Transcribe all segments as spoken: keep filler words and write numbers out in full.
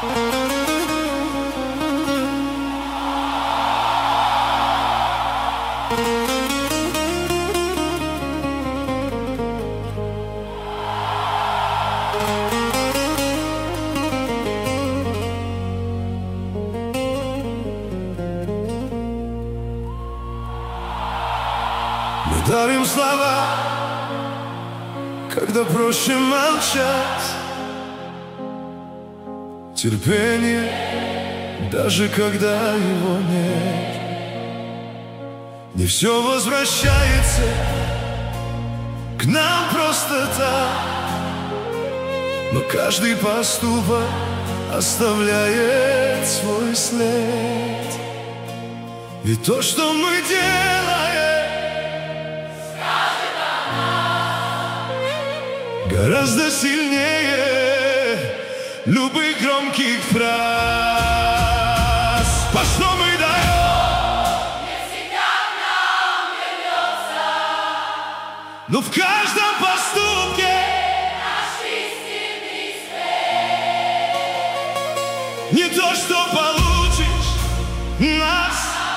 Мы дарим слова, когда проще молчать, терпение, даже когда его нет. Не все возвращается к нам просто так, но каждый поступок оставляет свой след. Ведь то, что мы делаем, гораздо сильнее любых громких фраз. По что мы даем, не всегда к нам вернется, но в каждом поступке наш истинный свет. не то, что получишь, нас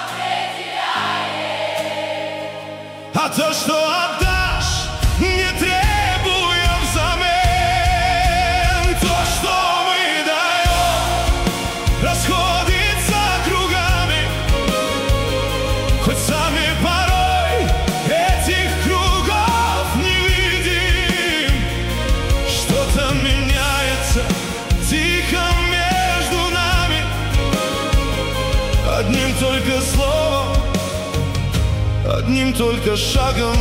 определяет, а то, что отдашь, не требуя взамен. То, что мы даем, расходится кругами, хоть сами порой этих кругов не видим. Что-то меняется тихо между нами, одним только словом, одним только шагом.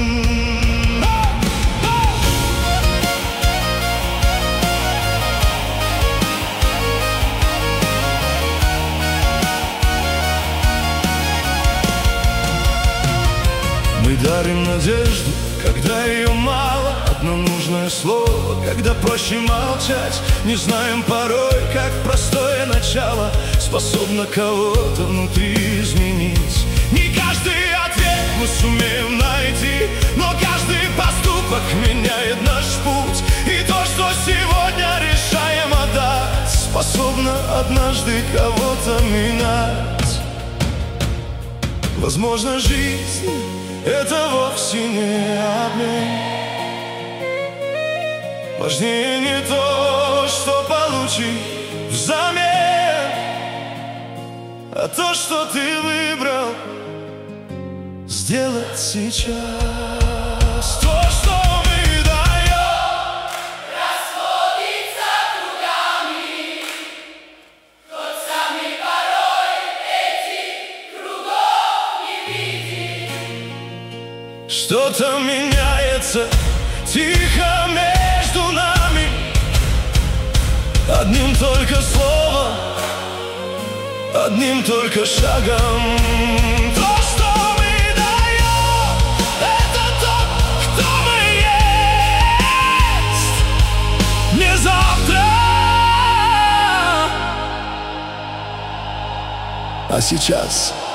Мы дарим надежду, когда ее мало, одно нужное слово, когда проще молчать. Не знаем порой, как простое начало способно кого-то внутри изменить. Не каждый ответ мы сумеем найти, но каждый поступок меняет наш путь. И то, что сегодня решаем отдать, способно однажды кого-то менять. Возможно, жизнь — это вовсе не обмен. Важнее не то, что получишь взамен, а то, что ты выбрал сделать сейчас. То, что мы даем, расходится кругами, хоть сами порой этих кругов не видим. что-то меняется тихо между нами, одним только словом, одним только шагом. То, что мы даем, это то, кто мы есть. Не завтра, а сейчас.